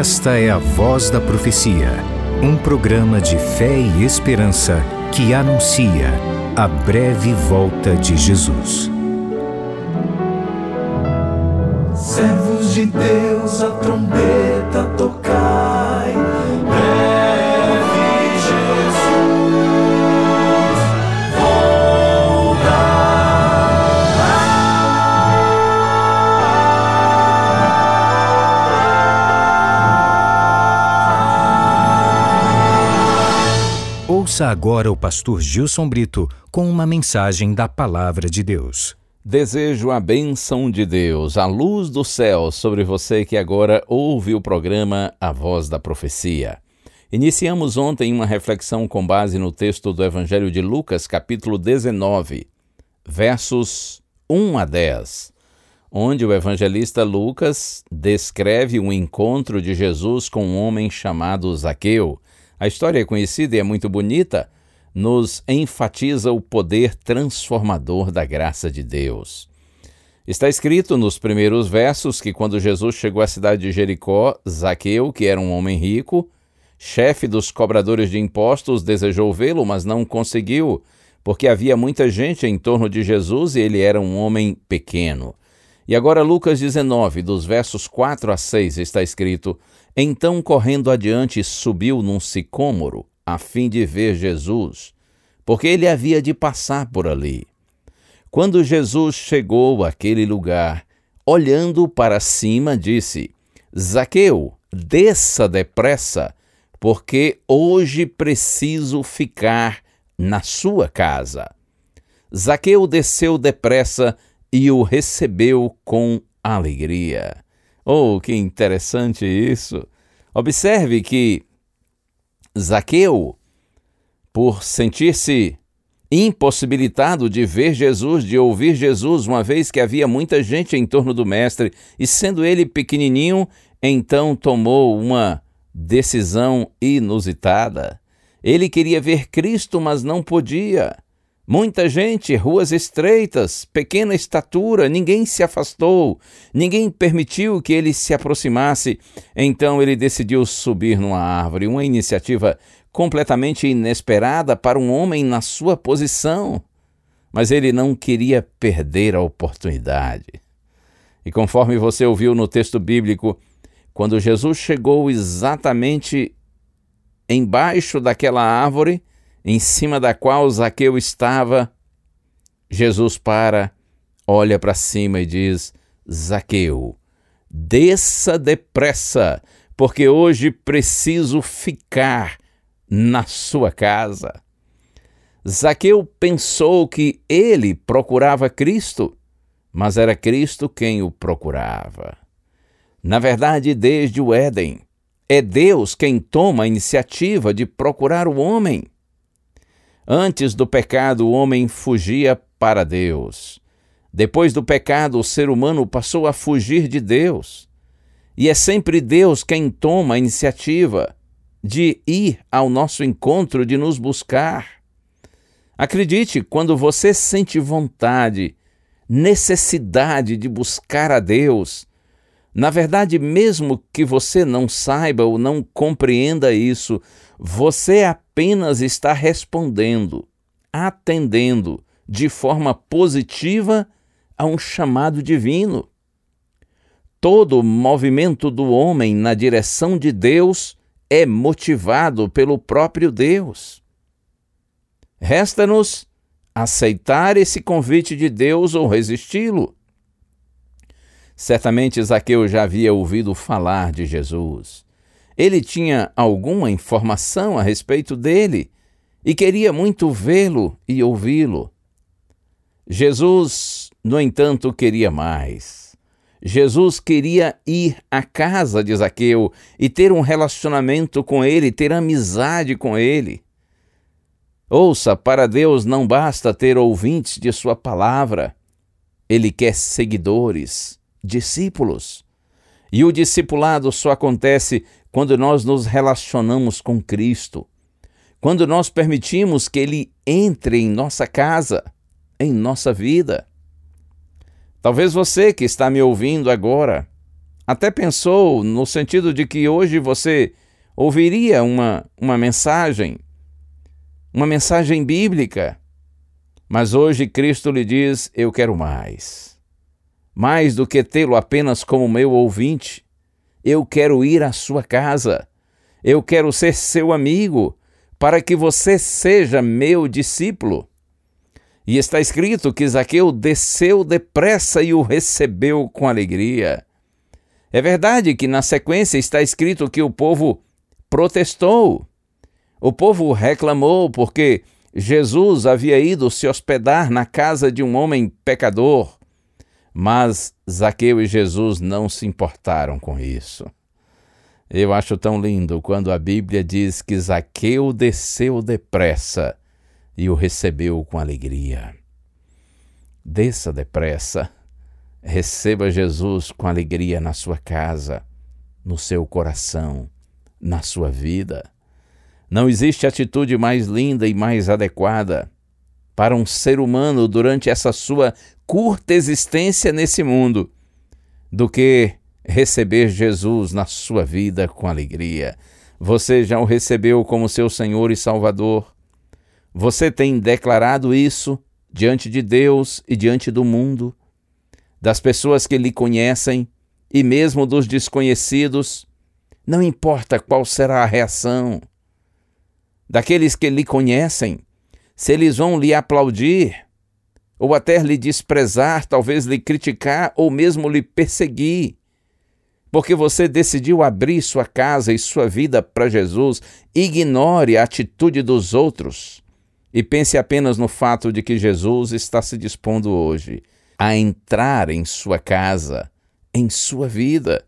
Esta é a Voz da Profecia, um programa de fé e esperança que anuncia a breve volta de Jesus. Servos de Deus, a trombeta tocai, breve Jesus Ouça agora o pastor Gilson Brito com uma mensagem da Palavra de Deus. Desejo a bênção de Deus, a luz do céu sobre você que agora ouve o programa A Voz da Profecia. Iniciamos ontem uma reflexão com base no texto do Evangelho de Lucas, capítulo 19, versos 1 a 10, onde o evangelista Lucas descreve um encontro de Jesus com um homem chamado Zaqueu. A história é conhecida e é muito bonita, nos enfatiza o poder transformador da graça de Deus. Está escrito nos primeiros versos que quando Jesus chegou à cidade de Jericó, Zaqueu, que era um homem rico, chefe dos cobradores de impostos, desejou vê-lo, mas não conseguiu, porque havia muita gente em torno de Jesus e ele era um homem pequeno. E agora Lucas 19, dos versos 4 a 6, está escrito: Então, correndo adiante, subiu num sicômoro, a fim de ver Jesus, porque ele havia de passar por ali. Quando Jesus chegou àquele lugar, olhando para cima, disse: Zaqueu, desça depressa, porque hoje preciso ficar na sua casa. Zaqueu desceu depressa e o recebeu com alegria. Oh, que interessante isso! Observe que Zaqueu, por sentir-se impossibilitado de ver Jesus, de ouvir Jesus, uma vez que havia muita gente em torno do mestre, e sendo ele pequenininho, então tomou uma decisão inusitada. Ele queria ver Cristo, mas não podia. Muita gente, ruas estreitas, pequena estatura, ninguém se afastou, ninguém permitiu que ele se aproximasse. Então ele decidiu subir numa árvore, uma iniciativa completamente inesperada para um homem na sua posição. Mas ele não queria perder a oportunidade. E conforme você ouviu no texto bíblico, quando Jesus chegou exatamente embaixo daquela árvore, em cima da qual Zaqueu estava, Jesus olha para cima e diz: Zaqueu, desça depressa, porque hoje preciso ficar na sua casa. Zaqueu pensou que ele procurava Cristo, mas era Cristo quem o procurava. Na verdade, desde o Éden, é Deus quem toma a iniciativa de procurar o homem. Antes do pecado, o homem fugia para Deus. Depois do pecado, o ser humano passou a fugir de Deus. E é sempre Deus quem toma a iniciativa de ir ao nosso encontro, de nos buscar. Acredite, quando você sente vontade, necessidade de buscar a Deus, na verdade, mesmo que você não saiba ou não compreenda isso, você apenas está respondendo, atendendo de forma positiva a um chamado divino. Todo movimento do homem na direção de Deus é motivado pelo próprio Deus. Resta-nos aceitar esse convite de Deus ou resisti-lo. Certamente Zaqueu já havia ouvido falar de Jesus. Ele tinha alguma informação a respeito dele e queria muito vê-lo e ouvi-lo. Jesus, no entanto, queria mais. Jesus queria ir à casa de Zaqueu e ter um relacionamento com ele, ter amizade com ele. Ouça, para Deus não basta ter ouvintes de sua palavra. Ele quer seguidores, discípulos. E o discipulado só acontece quando nós nos relacionamos com Cristo, quando nós permitimos que Ele entre em nossa casa, em nossa vida. Talvez você que está me ouvindo agora até pensou no sentido de que hoje você ouviria uma mensagem bíblica, mas hoje Cristo lhe diz: eu quero mais. Mais do que tê-lo apenas como meu ouvinte, eu quero ir à sua casa, eu quero ser seu amigo, para que você seja meu discípulo. E está escrito que Zaqueu desceu depressa e o recebeu com alegria. É verdade que na sequência está escrito que o povo protestou. O povo reclamou porque Jesus havia ido se hospedar na casa de um homem pecador. Mas Zaqueu e Jesus não se importaram com isso. Eu acho tão lindo quando a Bíblia diz que Zaqueu desceu depressa e o recebeu com alegria. Desça depressa, receba Jesus com alegria na sua casa, no seu coração, na sua vida. Não existe atitude mais linda e mais adequada para um ser humano durante essa sua curta existência nesse mundo do que receber Jesus na sua vida com alegria. Você já o recebeu como seu Senhor e Salvador? Você tem declarado isso diante de Deus e diante do mundo, das pessoas que lhe conhecem e mesmo dos desconhecidos? Não importa qual será a reação daqueles que lhe conhecem, se eles vão lhe aplaudir, ou até lhe desprezar, talvez lhe criticar, ou mesmo lhe perseguir, porque você decidiu abrir sua casa e sua vida para Jesus. Ignore a atitude dos outros e pense apenas no fato de que Jesus está se dispondo hoje a entrar em sua casa, em sua vida.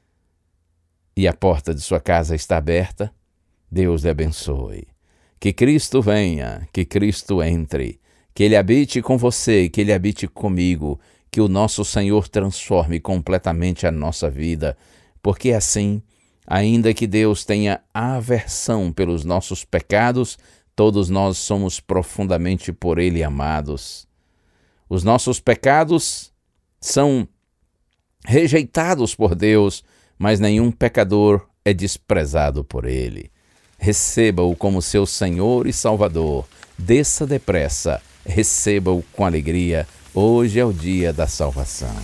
E a porta de sua casa está aberta. Deus lhe abençoe. Que Cristo venha, que Cristo entre, que Ele habite com você, que Ele habite comigo, que o nosso Senhor transforme completamente a nossa vida, porque assim, ainda que Deus tenha aversão pelos nossos pecados, todos nós somos profundamente por Ele amados. Os nossos pecados são rejeitados por Deus, mas nenhum pecador é desprezado por Ele. Receba-o como seu Senhor e Salvador. Desça depressa, receba-o com alegria. Hoje é o dia da salvação.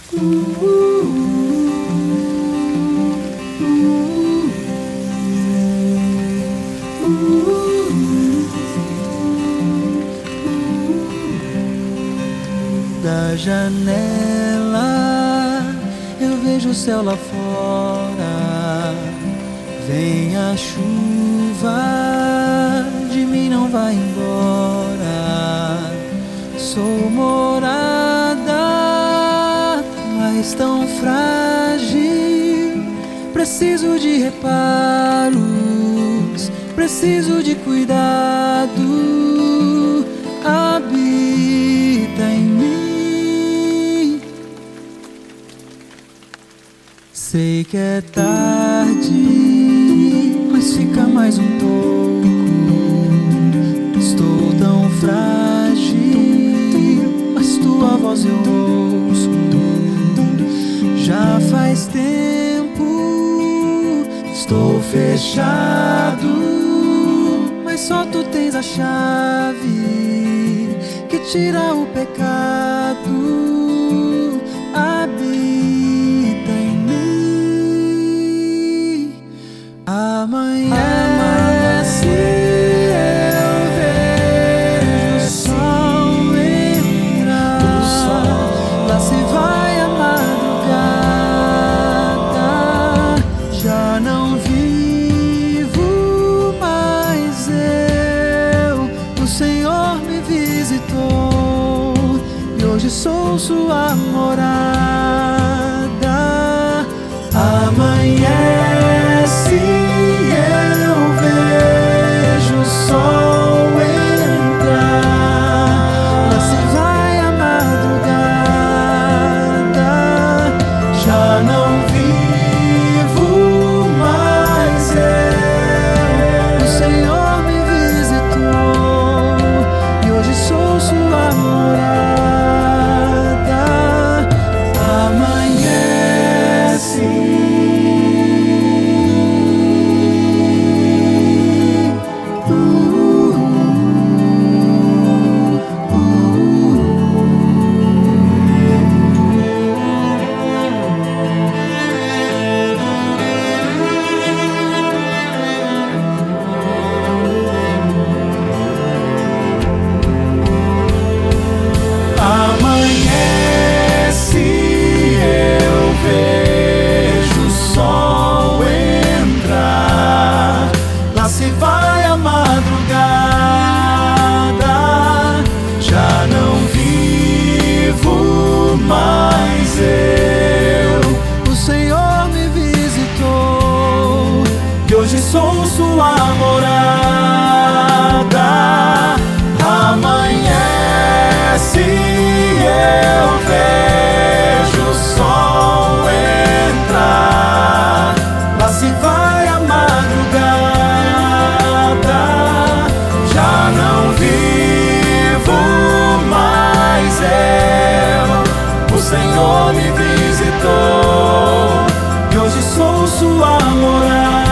Da janela eu vejo o céu lá fora. Vem a chuva, de mim não vai embora. Sou morada, mas tão frágil. Preciso de reparos, preciso de cuidado. Habita em mim. Sei que é tarde, mas fica mais um pouco. Estou tão frágil, mas tua voz eu ouço. Já faz tempo, estou fechado, mas só tu tens a chave que tira o pecado. Habita em mim. Amanhece, eu vejo o sol entrar. Lá se vai a madrugada. Já não vivo mais eu. O Senhor me visitou e hoje sou sua morada. Amanhece, eu vejo o sol entrar. Lá se vai a madrugada. Já não vivo mais eu. O Senhor me visitou e hoje sou sua morada. Amanhece, sou sua morada. Amanhece e eu vejo o sol entrar. Lá se vai a madrugada. Já não vivo mais eu, o Senhor me visitou e hoje sou sua morada.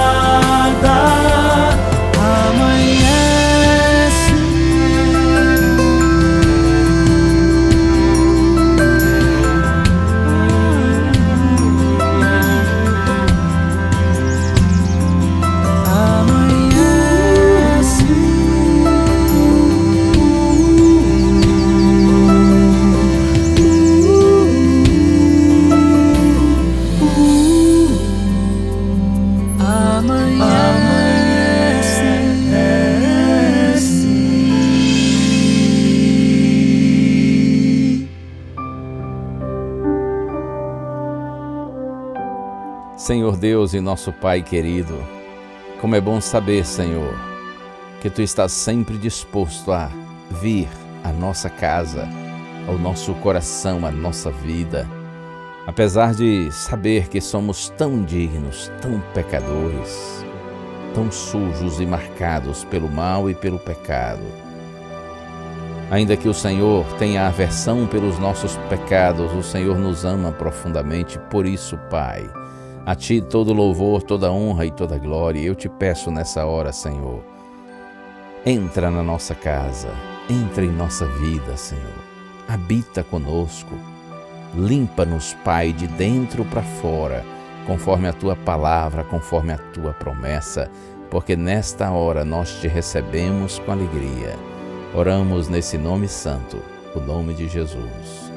Senhor Deus e nosso Pai querido, como é bom saber, Senhor, que Tu estás sempre disposto a vir à nossa casa, ao nosso coração, à nossa vida, apesar de saber que somos tão indignos, tão pecadores, tão sujos e marcados pelo mal e pelo pecado. Ainda que o Senhor tenha aversão pelos nossos pecados, o Senhor nos ama profundamente, por isso, Pai, a Ti todo louvor, toda honra e toda glória. Eu te peço nessa hora, Senhor, entra na nossa casa, entra em nossa vida, Senhor. Habita conosco, limpa-nos, Pai, de dentro para fora, conforme a Tua palavra, conforme a Tua promessa, porque nesta hora nós Te recebemos com alegria. Oramos nesse nome santo, o nome de Jesus.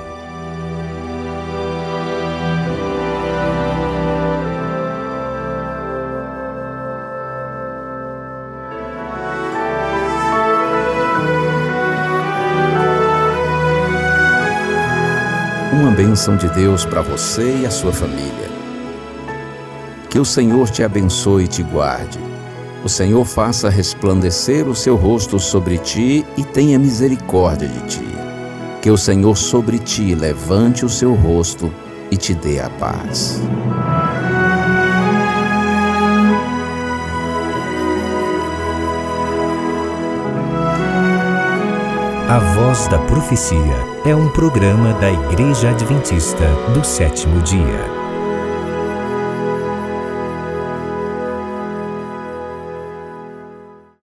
Uma bênção de Deus para você e a sua família. Que o Senhor te abençoe e te guarde. O Senhor faça resplandecer o seu rosto sobre ti e tenha misericórdia de ti. Que o Senhor sobre ti levante o seu rosto e te dê a paz. A Voz da Profecia é um programa da Igreja Adventista do Sétimo Dia.